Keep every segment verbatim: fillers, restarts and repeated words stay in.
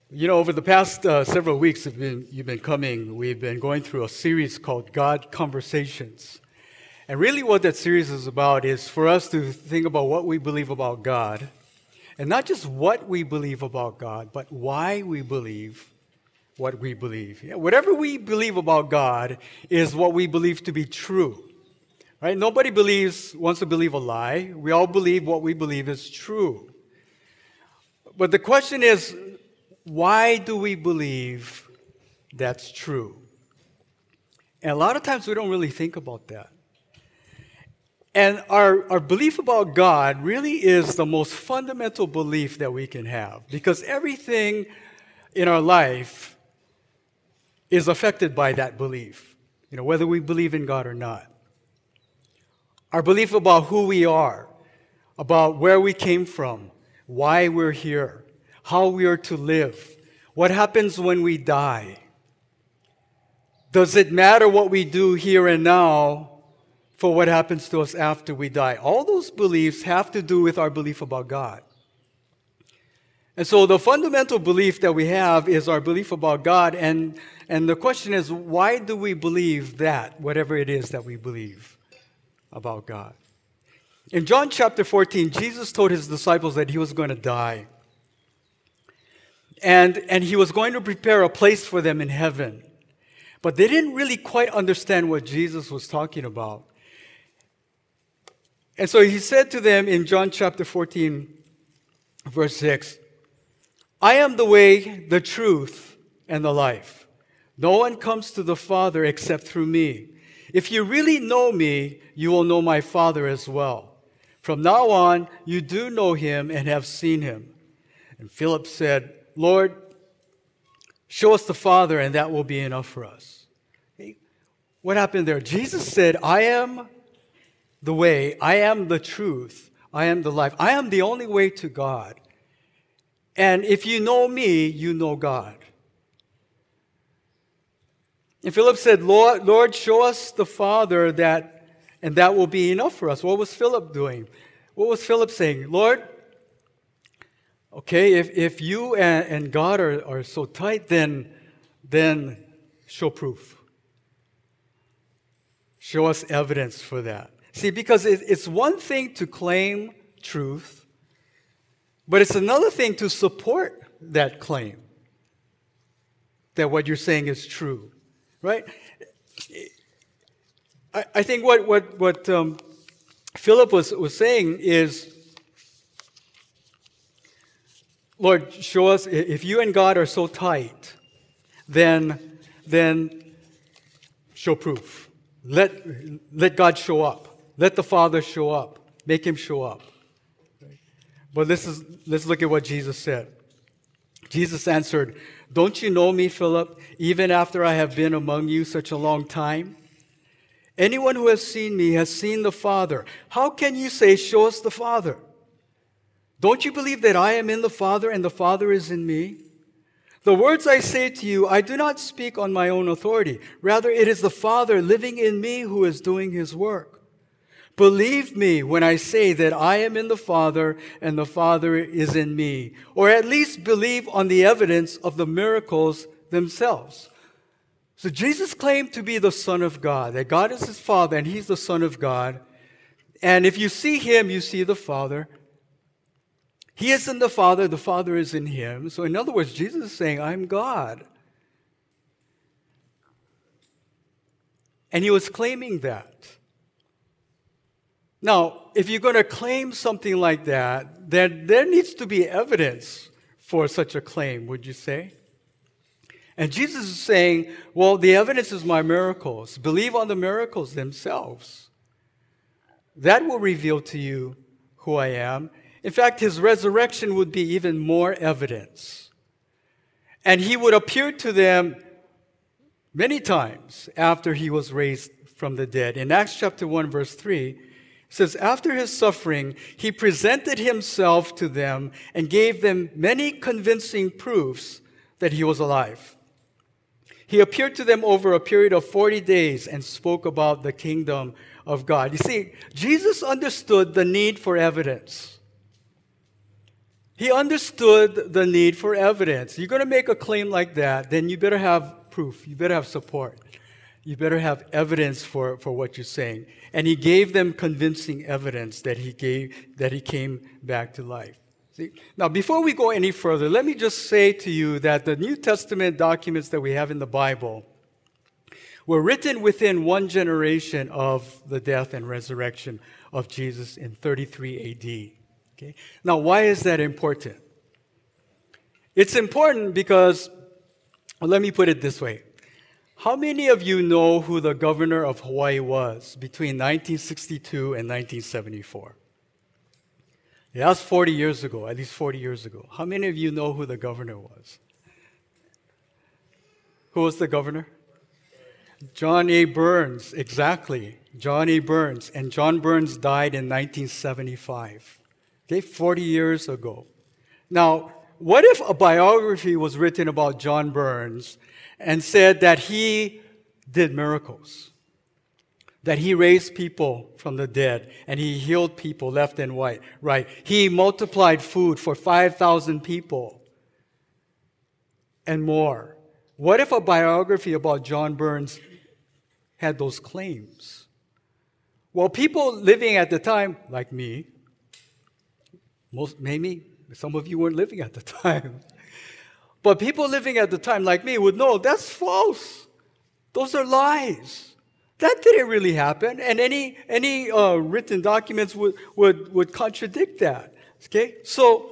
You know, over the past uh, several weeks you've been, you've been coming, we've been going through a series called God Conversations. And really what that series is about is for us to think about what we believe about God. And not just what we believe about God, but why we believe what we believe. Yeah, whatever we believe about God is what we believe to be true. Right? Nobody believes wants to believe a lie. We all believe what we believe is true. But the question is, why do we believe that's true? And a lot of times we don't really think about that. And our, our belief about God really is the most fundamental belief that we can have, because everything in our life is affected by that belief, you know, whether we believe in God or not. Our belief about who we are, about where we came from, why we're here, how we are to live, what happens when we die. Does it matter what we do here and now for what happens to us after we die? All those beliefs have to do with our belief about God. And so the fundamental belief that we have is our belief about God, and, and the question is, why do we believe that, whatever it is that we believe about God? In John chapter fourteen, Jesus told his disciples that he was going to die. And, and he was going to prepare a place for them in heaven. But they didn't really quite understand what Jesus was talking about. And so he said to them in John chapter fourteen, verse six, I am the way, the truth, and the life. No one comes to the Father except through me. If you really know me, you will know my Father as well. From now on, you do know him and have seen him. And Philip said, Lord, show us the Father, and that will be enough for us. What happened there? Jesus said, I am the way, I am the truth, I am the life. I am the only way to God. And if you know me, you know God. And Philip said, Lord, Lord, show us the Father, that, and that will be enough for us. What was Philip doing? What was Philip saying? Lord, okay, if, if you and, and God are, are so tight, then, then show proof. Show us evidence for that. See, because it, it's one thing to claim truth, but it's another thing to support that claim, that what you're saying is true, right? I, I think what, what, what um, Philip was, was saying is, Lord, show us, if you and God are so tight, then, then show proof. Let, let God show up. Let the Father show up. Make him show up. But this is, let's look at what Jesus said. Jesus answered, don't you know me, Philip, even after I have been among you such a long time? Anyone who has seen me has seen the Father. How can you say, show us the Father? Don't you believe that I am in the Father and the Father is in me? The words I say to you, I do not speak on my own authority. Rather, it is the Father living in me who is doing his work. Believe me when I say that I am in the Father and the Father is in me. Or at least believe on the evidence of the miracles themselves. So Jesus claimed to be the Son of God, that God is his Father and he's the Son of God. And if you see him, you see the Father. He is in the Father, the Father is in him. So in other words, Jesus is saying, I'm God. And he was claiming that. Now, if you're going to claim something like that, then there needs to be evidence for such a claim, would you say? And Jesus is saying, well, the evidence is my miracles. Believe on the miracles themselves. That will reveal to you who I am. In fact, his resurrection would be even more evidence. And he would appear to them many times after he was raised from the dead. In Acts chapter one, verse three, it says, after his suffering, he presented himself to them and gave them many convincing proofs that he was alive. He appeared to them over a period of forty days and spoke about the kingdom of God. You see, Jesus understood the need for evidence. He understood the need for evidence. You're going to make a claim like that, then you better have proof. You better have support. You better have evidence for, for what you're saying. And he gave them convincing evidence that he gave that he came back to life. See? Now, before we go any further, let me just say to you that the New Testament documents that we have in the Bible were written within one generation of the death and resurrection of Jesus in thirty-three A D. Okay? Now, why is that important? It's important because, well, let me put it this way. How many of you know who the governor of Hawaii was between nineteen sixty-two and nineteen seventy-four? Yeah, that's forty years ago, at least forty years ago. How many of you know who the governor was? Who was the governor? John A. Burns, exactly. John A. Burns. And John Burns died in nineteen seventy-five. Okay, forty years ago. Now, what if a biography was written about John Burns and said that he did miracles, that he raised people from the dead, and he healed people left and right, right? He multiplied food for five thousand people and more. What if a biography about John Burns had those claims? Well, people living at the time, like me, most maybe some of you weren't living at the time, but people living at the time like me would know that's false. Those are lies. That didn't really happen, and any any uh, written documents would, would would contradict that. Okay, so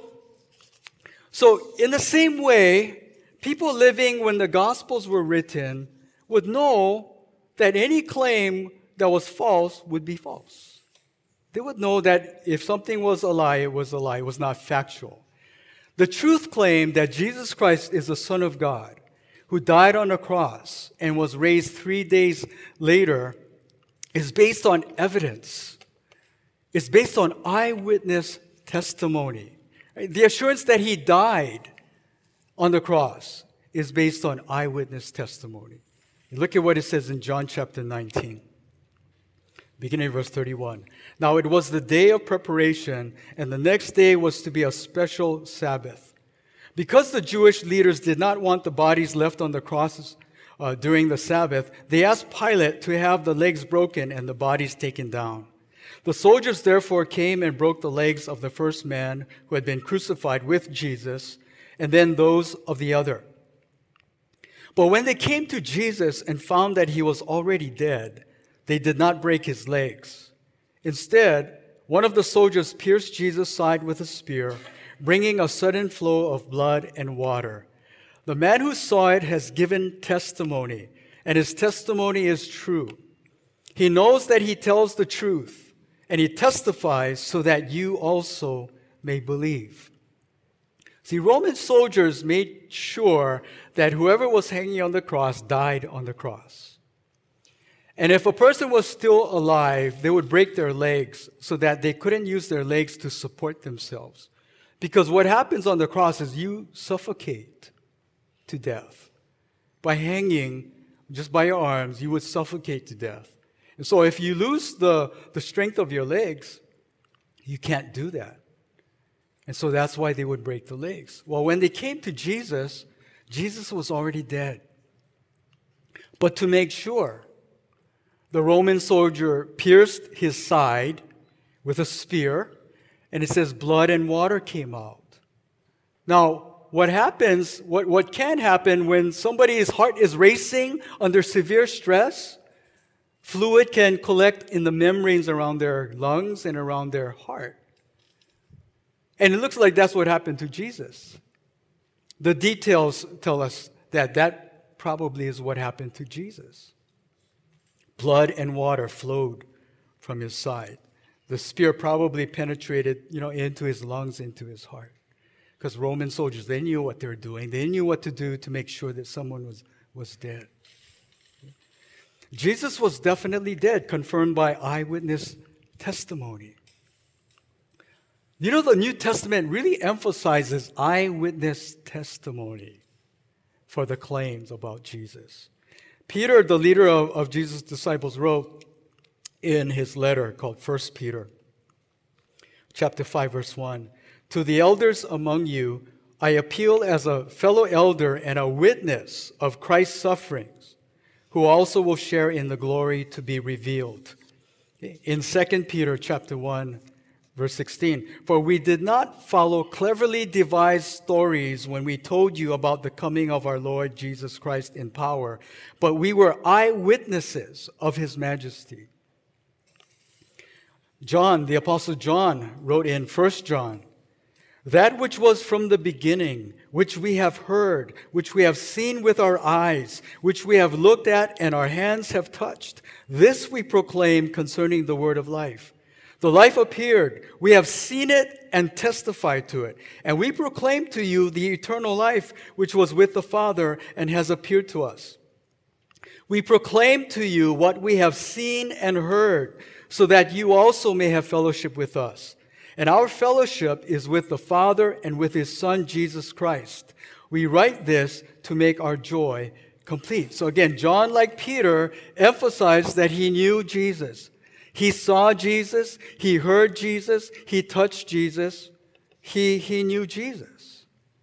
so in the same way, people living when the Gospels were written would know that any claim that was false would be false. They would know that if something was a lie, it was a lie. It was not factual. The truth claim that Jesus Christ is the Son of God, who died on the cross and was raised three days later, is based on evidence. It's based on eyewitness testimony. The assurance that he died on the cross is based on eyewitness testimony. Look at what it says in John chapter nineteen, beginning verse thirty-one. Now it was the day of preparation, and the next day was to be a special Sabbath. Because the Jewish leaders did not want the bodies left on the crosses uh, during the Sabbath, they asked Pilate to have the legs broken and the bodies taken down. The soldiers therefore came and broke the legs of the first man who had been crucified with Jesus, and then those of the other. But when they came to Jesus and found that he was already dead, they did not break his legs. Instead, one of the soldiers pierced Jesus' side with a spear, bringing a sudden flow of blood and water. The man who saw it has given testimony, and his testimony is true. He knows that he tells the truth, and he testifies so that you also may believe. See, Roman soldiers made sure that whoever was hanging on the cross died on the cross. And if a person was still alive, they would break their legs so that they couldn't use their legs to support themselves. Because what happens on the cross is you suffocate to death. By hanging just by your arms, you would suffocate to death. And so if you lose the, the strength of your legs, you can't do that. And so that's why they would break the legs. Well, when they came to Jesus, Jesus was already dead. But to make sure, the Roman soldier pierced his side with a spear, and it says blood and water came out. Now, what happens, what, what can happen when somebody's heart is racing under severe stress, fluid can collect in the membranes around their lungs and around their heart. And it looks like that's what happened to Jesus. The details tell us that that probably is what happened to Jesus. Blood and water flowed from his side. The spear probably penetrated, you know, into his lungs, into his heart. Because Roman soldiers, they knew what they were doing. They knew what to do to make sure that someone was, was dead. Jesus was definitely dead, confirmed by eyewitness testimony. You know, the New Testament really emphasizes eyewitness testimony for the claims about Jesus. Peter, the leader of, of Jesus' disciples, wrote in his letter called First Peter, chapter five, verse one, To the elders among you, I appeal as a fellow elder and a witness of Christ's sufferings, who also will share in the glory to be revealed. In Second Peter chapter one, verse sixteen, for we did not follow cleverly devised stories when we told you about the coming of our Lord Jesus Christ in power, but we were eyewitnesses of his majesty. John, the Apostle John, wrote in First John, that which was from the beginning, which we have heard, which we have seen with our eyes, which we have looked at and our hands have touched, this we proclaim concerning the word of life. The life appeared, we have seen it and testified to it, and we proclaim to you the eternal life which was with the Father and has appeared to us. We proclaim to you what we have seen and heard, so that you also may have fellowship with us. And our fellowship is with the Father and with his Son, Jesus Christ. We write this to make our joy complete. So again, John, like Peter, emphasized that he knew Jesus. He saw Jesus, he heard Jesus, he touched Jesus, he, he knew Jesus.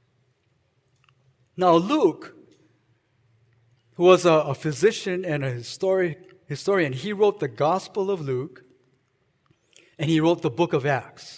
Now Luke, who was a, a physician and a histori- historian, he wrote the Gospel of Luke, and he wrote the book of Acts.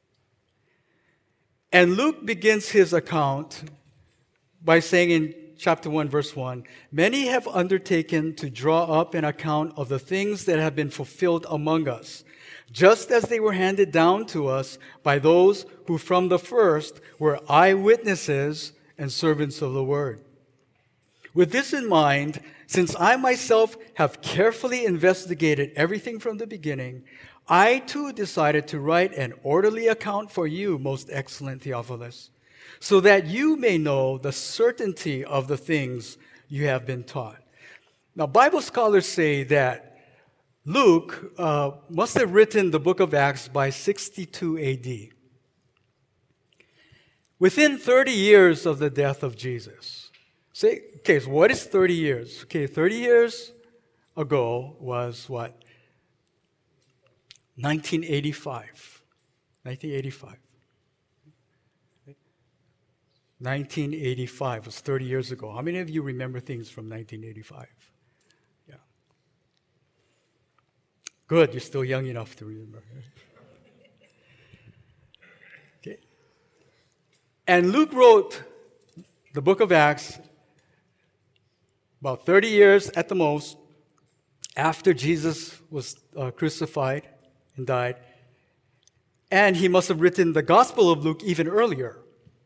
And Luke begins his account by saying in chapter one, verse one, many have undertaken to draw up an account of the things that have been fulfilled among us, just as they were handed down to us by those who from the first were eyewitnesses and servants of the word. With this in mind, since I myself have carefully investigated everything from the beginning, I too decided to write an orderly account for you, most excellent Theophilus, so that you may know the certainty of the things you have been taught. Now, Bible scholars say that Luke uh, must have written the book of Acts by sixty-two A D, within thirty years of the death of Jesus. Say, okay, so what is thirty years? Okay, thirty years ago was what? nineteen eighty-five. nineteen eighty-five. nineteen eighty-five was thirty years ago. How many of you remember things from nineteen eighty-five? Yeah. Good, you're still young enough to remember. Okay. And Luke wrote the book of Acts about thirty years at the most after Jesus was uh, crucified and died. And he must have written the Gospel of Luke even earlier,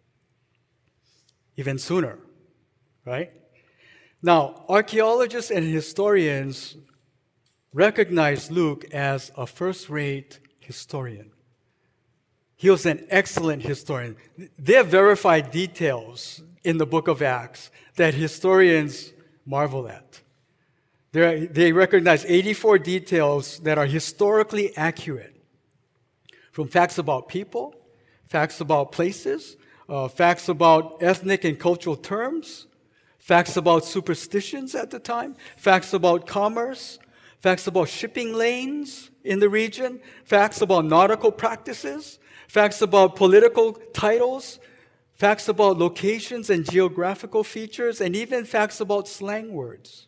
even sooner, right? Now, archaeologists and historians recognize Luke as a first-rate historian. He was an excellent historian. They have verified details in the book of Acts that historians marvel at. They're, they recognize eighty-four details that are historically accurate, from facts about people, facts about places, uh, facts about ethnic and cultural terms, facts about superstitions at the time, facts about commerce, facts about shipping lanes in the region, facts about nautical practices, facts about political titles, facts about locations and geographical features, and even facts about slang words.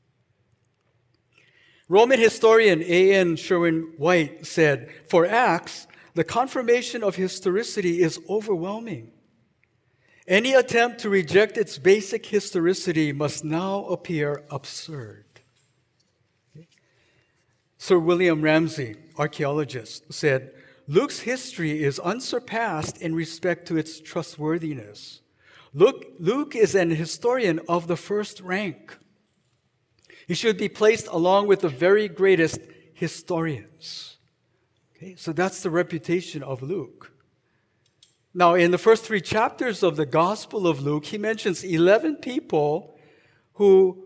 Roman historian A N Sherwin-White said, for Acts, the confirmation of historicity is overwhelming. Any attempt to reject its basic historicity must now appear absurd. Sir William Ramsay, archaeologist, said, Luke's history is unsurpassed in respect to its trustworthiness. Luke, Luke is an historian of the first rank. He should be placed along with the very greatest historians. Okay, so that's the reputation of Luke. Now, in the first three chapters of the Gospel of Luke, he mentions eleven people who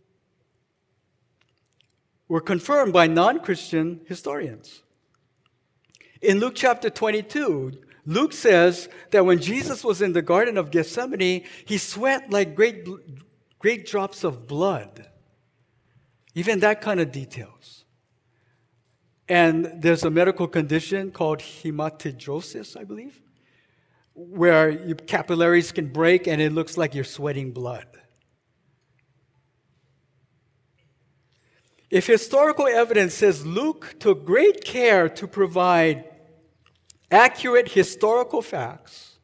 were confirmed by non-Christian historians. In Luke chapter twenty-two, Luke says that when Jesus was in the Garden of Gethsemane, he sweat like great, great drops of blood. Even that kind of details. And there's a medical condition called hematidrosis, I believe, where your capillaries can break and it looks like you're sweating blood. If historical evidence says Luke took great care to provide accurate historical facts,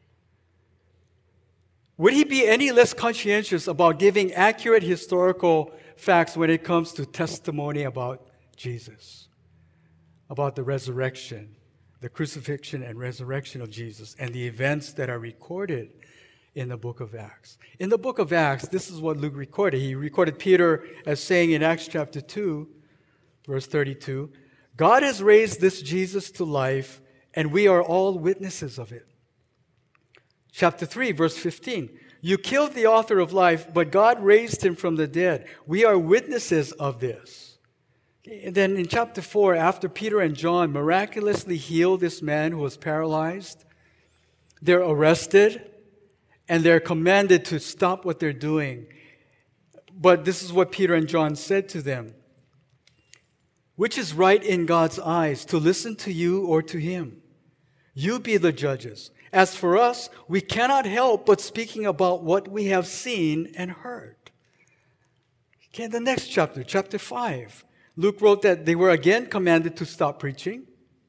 would he be any less conscientious about giving accurate historical facts when it comes to testimony about Jesus, about the resurrection, the crucifixion and resurrection of Jesus, and the events that are recorded in the book of Acts? In the book of Acts, this is what Luke recorded. He recorded Peter as saying in Acts chapter two, verse thirty-two, God has raised this Jesus to life, and we are all witnesses of it. Chapter three, verse fifteen, you killed the author of life, but God raised him from the dead. We are witnesses of this. And then in chapter four, after Peter and John miraculously healed this man who was paralyzed, they're arrested and they're commanded to stop what they're doing. But this is what Peter and John said to them. Which is right in God's eyes, to listen to you or to him? You be the judges. As for us, we cannot help but speaking about what we have seen and heard. Okay, the next chapter, chapter five. Luke wrote that they were again commanded to stop preaching.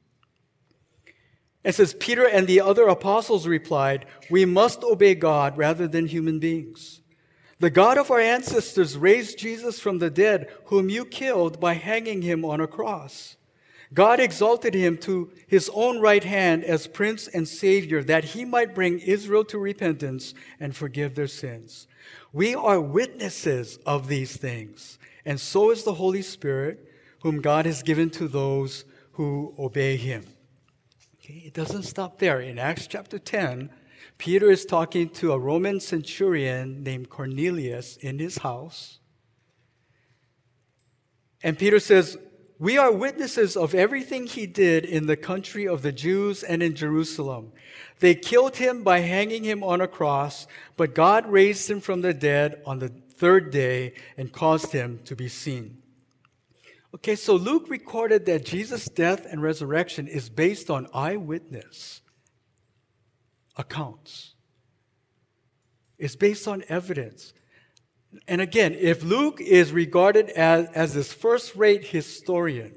It says, Peter and the other apostles replied, we must obey God rather than human beings. The God of our ancestors raised Jesus from the dead, whom you killed by hanging him on a cross. God exalted him to his own right hand as Prince and Savior, that he might bring Israel to repentance and forgive their sins. We are witnesses of these things, and so is the Holy Spirit, whom God has given to those who obey him. Okay, it doesn't stop there. In Acts chapter ten, Peter is talking to a Roman centurion named Cornelius in his house. And Peter says, we are witnesses of everything he did in the country of the Jews and in Jerusalem. They killed him by hanging him on a cross, but God raised him from the dead on the third day and caused him to be seen. Okay, so Luke recorded that Jesus' death and resurrection is based on eyewitness accounts. It's based on evidence. And again, if Luke is regarded as, as this first-rate historian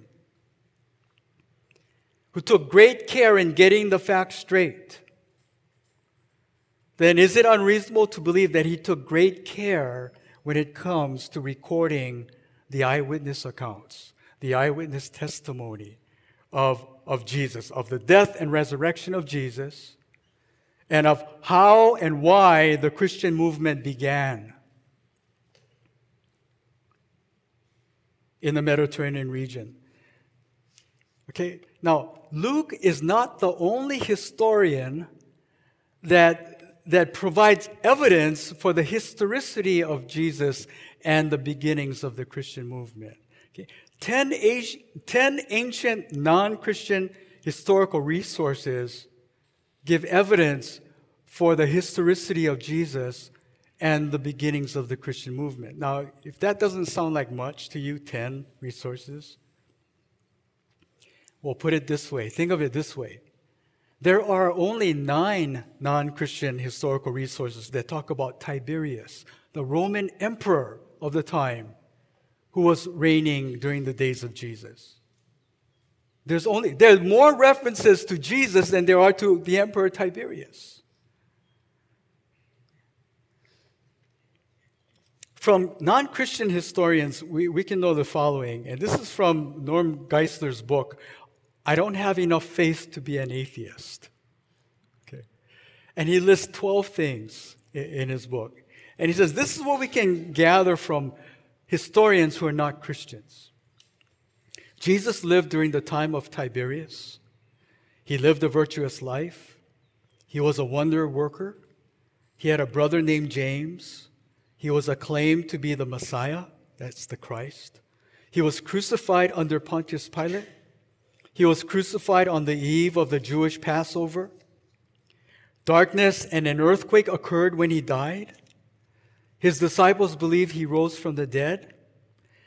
who took great care in getting the facts straight, then is it unreasonable to believe that he took great care when it comes to recording the eyewitness accounts, the eyewitness testimony of, of Jesus, of the death and resurrection of Jesus, and of how and why the Christian movement began in the Mediterranean region? Okay, now Luke is not the only historian that, that provides evidence for the historicity of Jesus and the beginnings of the Christian movement. Okay. Ten, ten ancient non-Christian historical resources give evidence for the historicity of Jesus and the beginnings of the Christian movement. Now, if that doesn't sound like much to you, ten resources, well, put it this way. Think of it this way. There are only nine non-Christian historical resources that talk about Tiberius, the Roman emperor of the time, who was reigning during the days of Jesus. There's only there are more references to Jesus than there are to the emperor Tiberius. From non-Christian historians, we, we can know the following, and this is from Norm Geisler's book, I Don't Have Enough Faith to Be an Atheist. Okay. And he lists twelve things in, in his book. And he says, this is what we can gather from historians who are not Christians. Jesus lived during the time of Tiberius. He lived a virtuous life. He was a wonder worker. He had a brother named James. He was acclaimed to be the Messiah, that's the Christ. He was crucified under Pontius Pilate. He was crucified on the eve of the Jewish Passover. Darkness and an earthquake occurred when he died. His disciples believed he rose from the dead.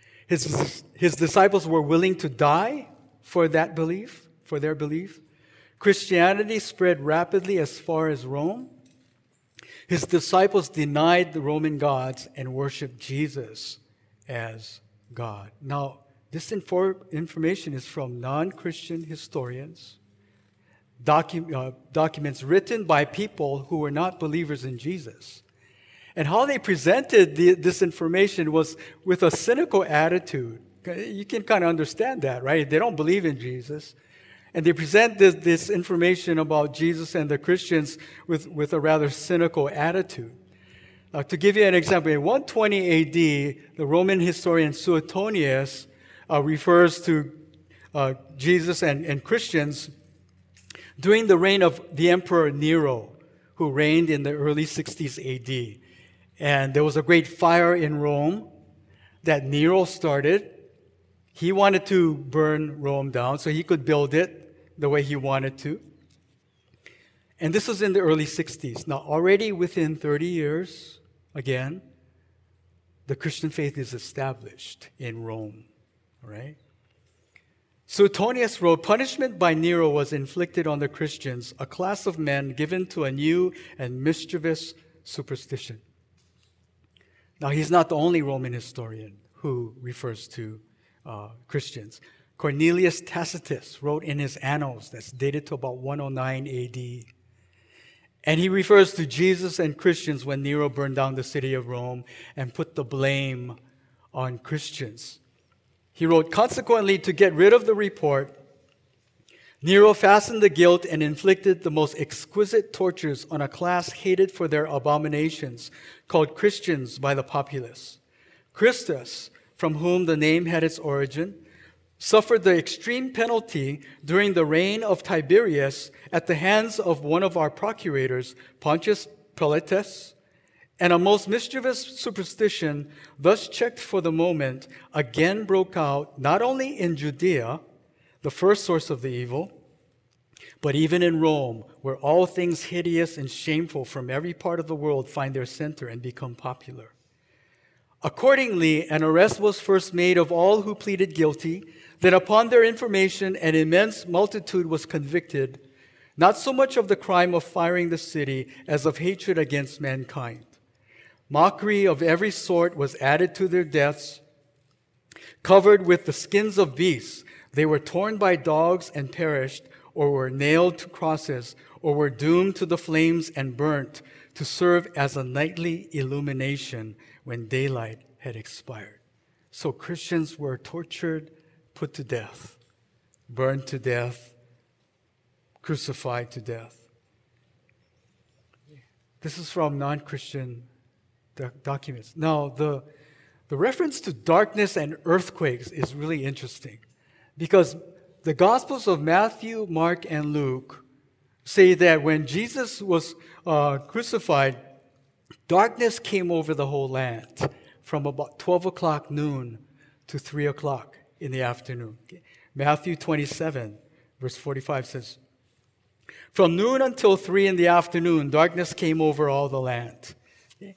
His, his disciples were willing to die for that belief, for their belief. Christianity spread rapidly as far as Rome. His disciples denied the Roman gods and worshiped Jesus as God. Now, this infor- information is from non-Christian historians, docu- uh, documents written by people who were not believers in Jesus. And how they presented the, this information was with a cynical attitude. You can kind of understand that, right? They don't believe in Jesus. And they present this, this information about Jesus and the Christians with, with a rather cynical attitude. Uh, to give you an example, in one twenty A D, the Roman historian Suetonius uh, refers to uh, Jesus and, and Christians during the reign of the Emperor Nero, who reigned in the early sixties A D. And there was a great fire in Rome that Nero started. He wanted to burn Rome down so he could build it the way he wanted to. And this was in the early sixties. Now, already within thirty years, again, the Christian faith is established in Rome. All right? Suetonius wrote, punishment by Nero was inflicted on the Christians, a class of men given to a new and mischievous superstition. Now, he's not the only Roman historian who refers to uh, Christians. Cornelius Tacitus wrote in his Annals, that's dated to about one oh nine A D. And he refers to Jesus and Christians when Nero burned down the city of Rome and put the blame on Christians. He wrote, consequently, to get rid of the report, Nero fastened the guilt and inflicted the most exquisite tortures on a class hated for their abominations, called Christians by the populace. Christus, from whom the name had its origin, suffered the extreme penalty during the reign of Tiberius at the hands of one of our procurators, Pontius Pilatus, and a most mischievous superstition, thus checked for the moment, again broke out not only in Judea, the first source of the evil, but even in Rome, where all things hideous and shameful from every part of the world find their center and become popular. Accordingly, an arrest was first made of all who pleaded guilty. Then upon their information, an immense multitude was convicted, not so much of the crime of firing the city as of hatred against mankind. Mockery of every sort was added to their deaths. Covered with the skins of beasts, they were torn by dogs and perished, or were nailed to crosses, or were doomed to the flames and burnt to serve as a nightly illumination when daylight had expired. So Christians were tortured, put to death, burned to death, crucified to death. This is from non-Christian doc- documents. Now, the, the reference to darkness and earthquakes is really interesting because the Gospels of Matthew, Mark, and Luke say that when Jesus was uh, crucified, darkness came over the whole land from about twelve o'clock noon to three o'clock in the afternoon. Okay. Matthew twenty-seven, verse forty-five says, from noon until three in the afternoon, darkness came over all the land. Okay.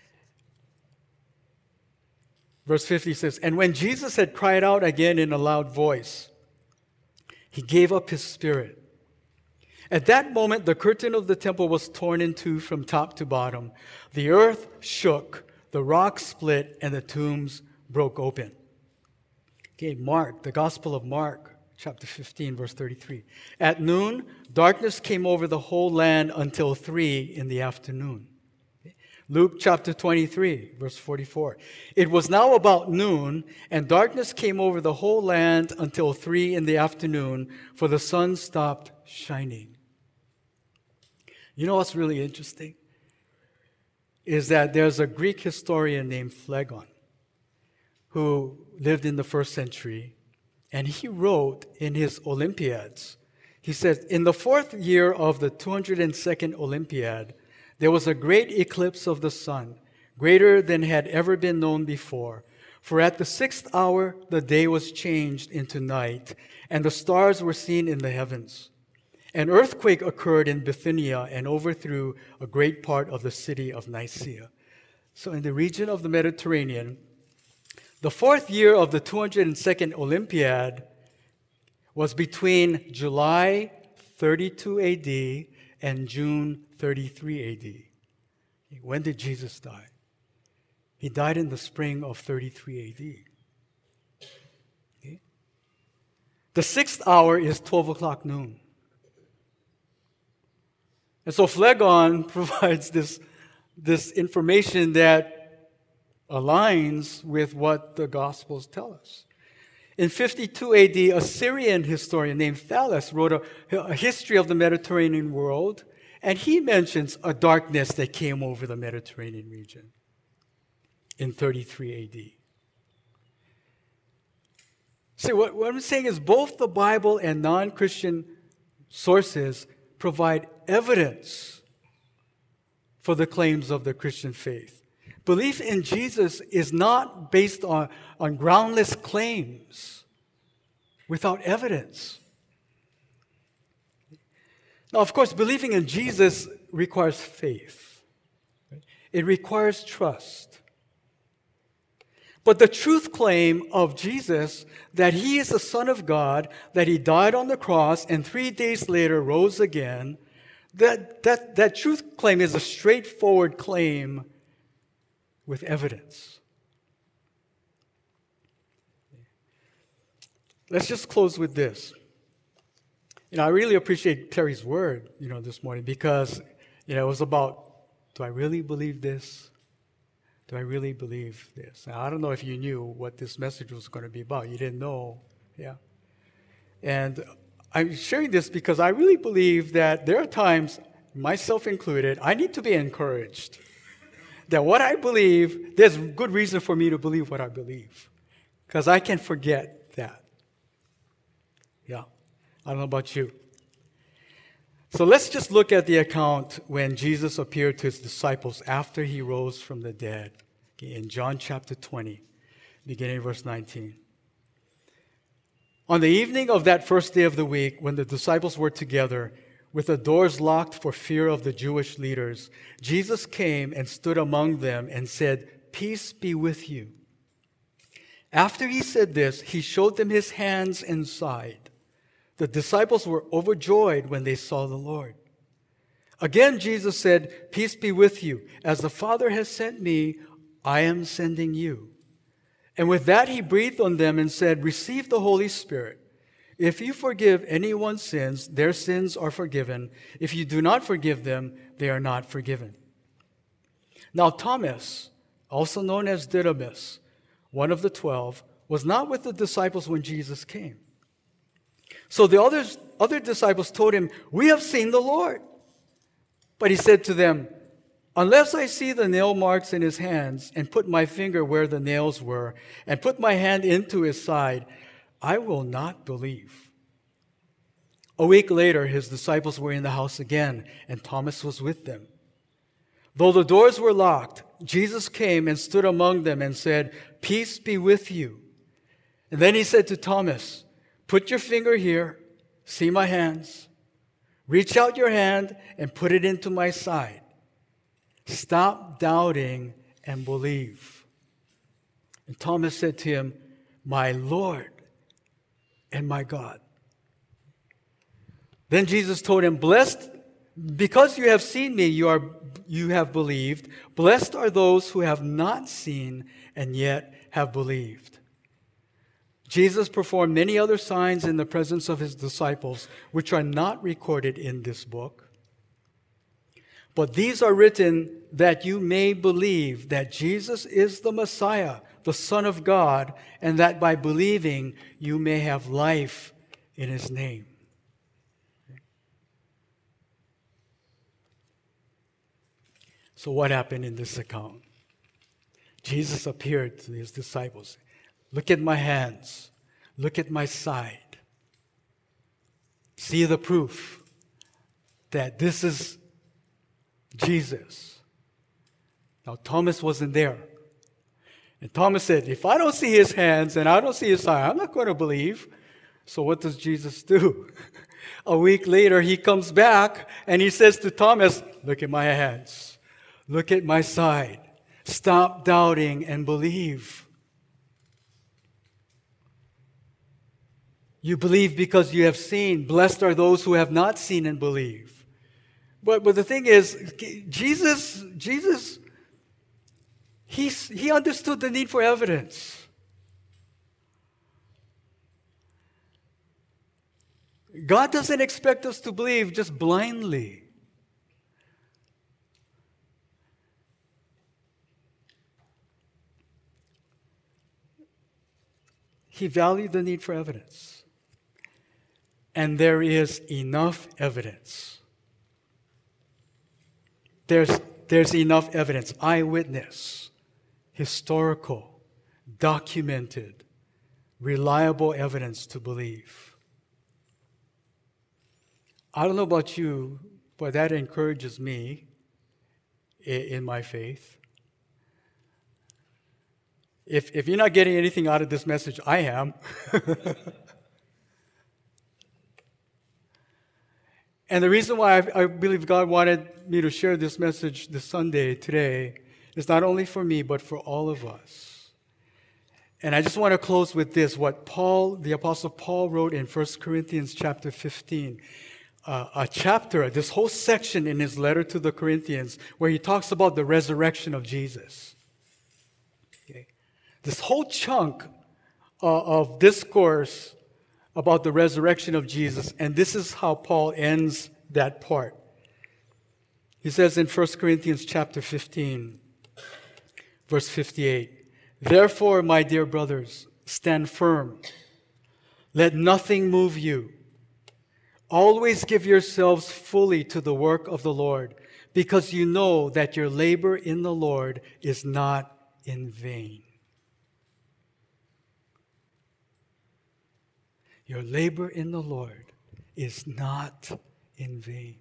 Verse fifty says, and when Jesus had cried out again in a loud voice, he gave up his spirit. At that moment, the curtain of the temple was torn in two from top to bottom. The earth shook, the rocks split, and the tombs broke open. Okay, Mark, the Gospel of Mark, chapter fifteen, verse thirty-three. At noon, darkness came over the whole land until three in the afternoon. Okay. Luke chapter twenty-three, verse forty-four. It was now about noon, and darkness came over the whole land until three in the afternoon, for the sun stopped shining. You know what's really interesting? Is that there's a Greek historian named Phlegon who lived in the first century, and he wrote in his Olympiads, he says, in the fourth year of the two hundred second Olympiad, there was a great eclipse of the sun, greater than had ever been known before. For at the sixth hour, the day was changed into night, and the stars were seen in the heavens. An earthquake occurred in Bithynia and overthrew a great part of the city of Nicaea. So in the region of the Mediterranean, the fourth year of the two hundred second Olympiad was between July thirty-two A D and June thirty-three A D. When did Jesus die? He died in the spring of thirty-three A D. Okay. The sixth hour is twelve o'clock noon. And so Phlegon provides this, this information that aligns with what the Gospels tell us. In fifty-two A D, a Syrian historian named Thales wrote a, a history of the Mediterranean world, and he mentions a darkness that came over the Mediterranean region in thirty-three A D. So what, what I'm saying is both the Bible and non-Christian sources provide evidence for the claims of the Christian faith. Belief in Jesus is not based on, on groundless claims without evidence. Now, of course, believing in Jesus requires faith. It requires trust. But the truth claim of Jesus, that he is the Son of God, that he died on the cross and three days later rose again, that, that, that truth claim is a straightforward claim with evidence. Let's just close with this. You know, I really appreciate Terry's word, you know, this morning because, you know, it was about, do I really believe this? Do I really believe this? Now, I don't know if you knew what this message was going to be about. You didn't know, yeah. And I'm sharing this because I really believe that there are times, myself included, I need to be encouraged. That what I believe, there's good reason for me to believe what I believe. Because I can forget that. Yeah. I don't know about you. So let's just look at the account when Jesus appeared to his disciples after he rose from the dead. Okay, in John chapter twenty, beginning verse nineteen. On the evening of that first day of the week, when the disciples were together, with the doors locked for fear of the Jewish leaders, Jesus came and stood among them and said, "Peace be with you." After he said this, he showed them his hands and side. The disciples were overjoyed when they saw the Lord. Again, Jesus said, "Peace be with you. As the Father has sent me, I am sending you." And with that, he breathed on them and said, "Receive the Holy Spirit. If you forgive anyone's sins, their sins are forgiven. If you do not forgive them, they are not forgiven." Now Thomas, also known as Didymus, one of the twelve, was not with the disciples when Jesus came. So the others, other disciples told him, "We have seen the Lord." But he said to them, "Unless I see the nail marks in his hands and put my finger where the nails were and put my hand into his side, I will not believe." A week later, his disciples were in the house again, and Thomas was with them. Though the doors were locked, Jesus came and stood among them and said, "Peace be with you." And then he said to Thomas, "Put your finger here, see my hands. Reach out your hand and put it into my side. Stop doubting and believe." And Thomas said to him, "My Lord and my God." Then Jesus told him, "Blessed, because you have seen me, you are you have believed. Blessed are those who have not seen and yet have believed." Jesus performed many other signs in the presence of his disciples, which are not recorded in this book. But these are written that you may believe that Jesus is the Messiah, the Son of God, and that by believing you may have life in his name. So what happened in this account? Jesus appeared to his disciples. "Look at my hands. Look at my side. See the proof that this is Jesus." Now, Thomas wasn't there. And Thomas said, "If I don't see his hands and I don't see his side, I'm not going to believe." So what does Jesus do? A week later, he comes back and he says to Thomas, "Look at my hands. Look at my side. Stop doubting and believe." You believe because you have seen. Blessed are those who have not seen and believe. But, but the thing is, Jesus, Jesus, he, he understood the need for evidence. God doesn't expect us to believe just blindly. He valued the need for evidence. And there is enough evidence. There's, there's enough evidence. Eyewitness, historical, documented, reliable evidence to believe. I don't know about you, but that encourages me in, in my faith. If, if you're not getting anything out of this message, I am. And the reason why I, I believe God wanted me to share this message this Sunday, today, is not only for me, but for all of us. And I just want to close with this, what Paul, the Apostle Paul wrote in First Corinthians chapter fifteen. Uh, a chapter, this whole section in his letter to the Corinthians, where he talks about the resurrection of Jesus. Okay. This whole chunk uh, of discourse about the resurrection of Jesus, and this is how Paul ends that part. He says in First Corinthians chapter fifteen, verse fifty-eight, "Therefore, my dear brothers, stand firm. Let nothing move you. Always give yourselves fully to the work of the Lord, because you know that your labor in the Lord is not in vain." Your labor in the Lord is not in vain.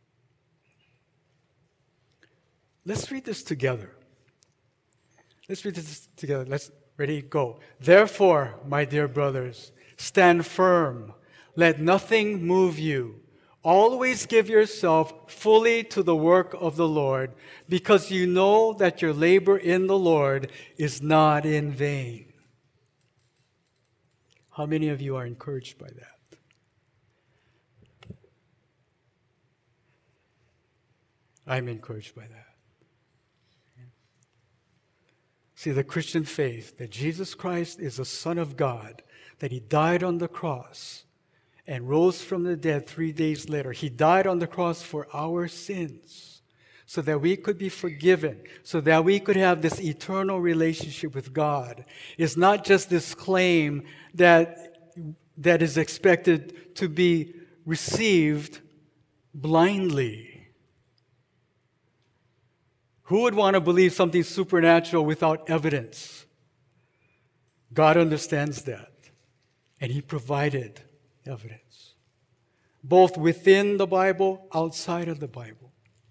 Let's read this together. Let's read this together. Let's ready, go. "Therefore, my dear brothers, stand firm. Let nothing move you. Always give yourself fully to the work of the Lord, because you know that your labor in the Lord is not in vain." How many of you are encouraged by that? I'm encouraged by that. See, the Christian faith that Jesus Christ is the Son of God, that He died on the cross and rose from the dead three days later. He died on the cross for our sins so that we could be forgiven, so that we could have this eternal relationship with God. It's not just this claim that, that is expected to be received blindly. Who would want to believe something supernatural without evidence? God understands that, and He provided evidence, both within the Bible, outside of the Bible.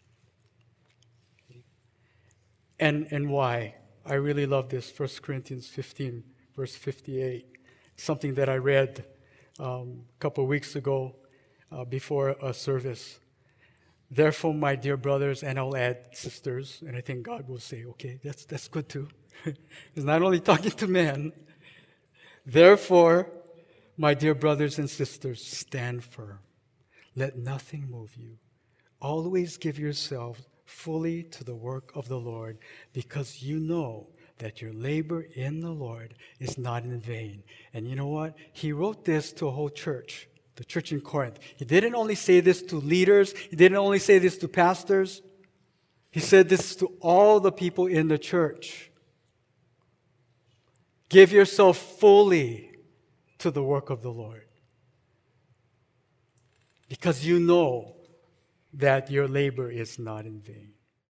And, and why? I really love this, First Corinthians fifteen, verse fifty-eight. Something that I read um, a couple of weeks ago uh, before a service. "Therefore, my dear brothers," and I'll add sisters, and I think God will say, okay, that's, that's good too. He's not only talking to men. "Therefore, my dear brothers and sisters, stand firm. Let nothing move you. Always give yourselves fully to the work of the Lord, because you know that your labor in the Lord is not in vain." And you know what? He wrote this to a whole church, the church in Corinth. He didn't only say this to leaders. He didn't only say this to pastors. He said this to all the people in the church. Give yourself fully to the work of the Lord, because you know that your labor is not in vain.